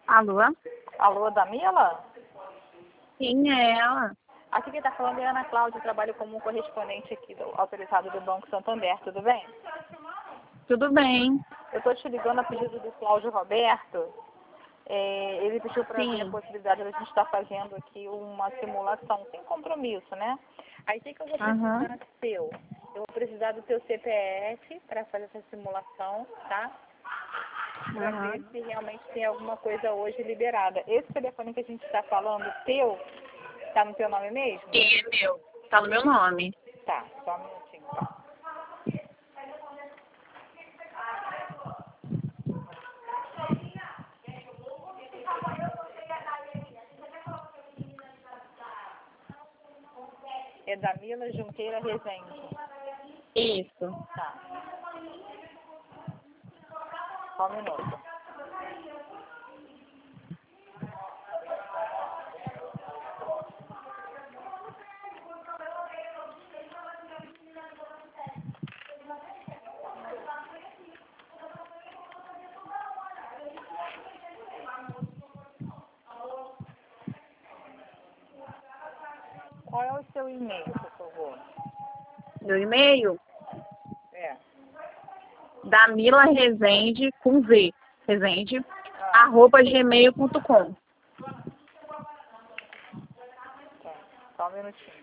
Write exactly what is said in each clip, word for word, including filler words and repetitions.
Alô? Alô, Damila? Quem é ela? Aqui quem está falando é Ana Cláudia, eu trabalho como correspondente aqui do, autorizado do Banco Santander, tudo bem? Tudo bem. Eu estou te ligando a pedido do Cláudio Roberto. É, ele pediu para ver a Sim. possibilidade de a gente estar fazendo aqui uma simulação sem compromisso, né? Aí o que que eu vou precisar Aham. seu? Eu vou precisar do teu C P F para fazer essa simulação, tá? Para Aham. ver se realmente tem alguma coisa hoje liberada. Esse telefone que a gente está falando, teu, tá no teu nome mesmo? E é meu. Tá no meu nome. Tá, só um minutinho, tá. É Damila Junqueira Rezende. Isso. Tá. Só um minuto. Qual é o seu e-mail, por favor? Meu e-mail? É. Damila Rezende, com V. Rezende, Ah, arroba gmail ponto com. tá. Só um minutinho.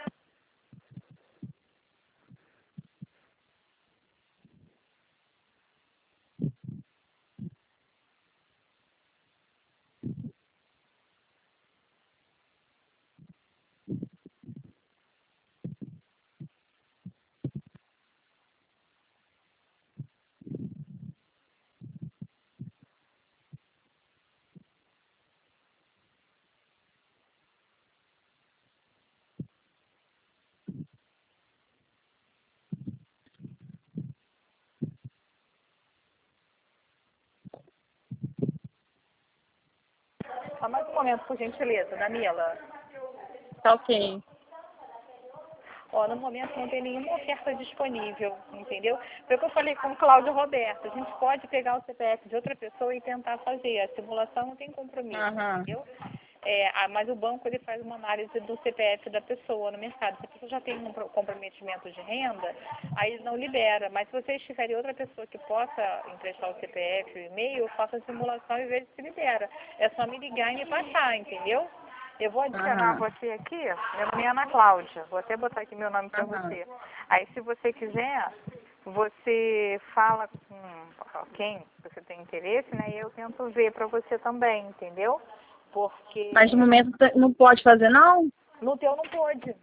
Só mais um momento, por gentileza, Damila. Tá ok. Ó, no momento não tem nenhuma oferta disponível, entendeu? Foi o que eu falei com o Cláudio Roberto. A gente pode pegar o C P F de outra pessoa e tentar fazer. A simulação não tem compromisso, Aham. entendeu? É, ah, mas o banco ele faz uma análise do C P F da pessoa no mercado. Se a pessoa já tem um pro- comprometimento de renda, aí ele não libera. Mas se vocês tiverem outra pessoa que possa emprestar o C P F e o e-mail, eu faço a simulação e vejo se libera. É só me ligar e me passar, entendeu? Eu vou adicionar Aham. você aqui, meu nome é Ana Cláudia, vou até botar aqui meu nome para Aham. você. Aí se você quiser, você fala com quem você tem interesse, né? E eu tento ver para você também, entendeu? Porque Mas no momento t- não pode fazer, não? no teu não pôde,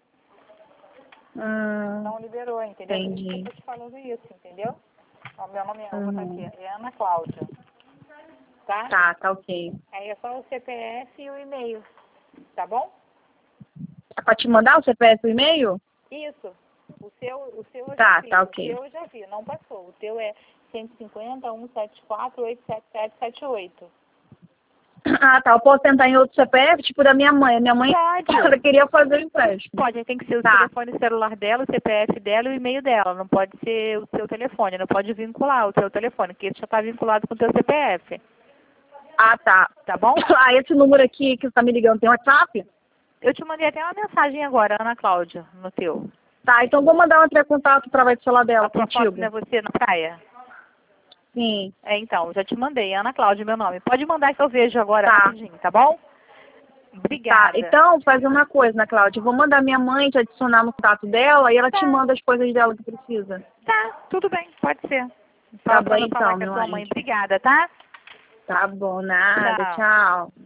Hum, não liberou, entendeu? Por isso que eu entendi. tô te falando isso, entendeu? Ó, meu nome é, vou botar aqui, Uhum. é Ana Cláudia, tá? Tá, tá ok. Aí é só o C P F e o e-mail, tá bom? É pra te mandar o C P F e o e-mail? Isso. O seu, o seu eu já Tá, vi. tá O ok. seu eu já vi, não passou. O teu é cento e cinquenta, cento e setenta e quatro, oitocentos e setenta e sete, setenta e oito. Ah, tá. Eu posso tentar em outro C P F, tipo da minha mãe. A minha mãe Pode. ela queria fazer o empréstimo. Pode, tem que ser o Tá, telefone celular dela, o C P F dela e o e-mail dela. Não pode ser o seu telefone, não pode vincular o seu telefone, porque isso já está vinculado com o seu C P F. ah, tá. Tá bom? Ah, esse número aqui que você tá me ligando tem WhatsApp? Eu te mandei até uma mensagem agora, Ana Cláudia, no teu. Tá, então vou mandar um entrar em contato através do celular dela A tua foto não contigo. é você na praia? Sim. É, então, já te mandei, Ana Cláudia, meu nome. Pode mandar que eu vejo agora Tá. rapidinho, tá bom? Tá, Obrigada. então faz uma coisa, né, Cláudia? Eu vou mandar minha mãe te adicionar no contato dela e ela te Tá. manda as coisas dela que precisa. Tá, tudo bem, pode ser. Tá Só bom pra não falar então, com a meu tua mãe. anjo. Obrigada, tá? Tá bom, nada, Tchau. tchau.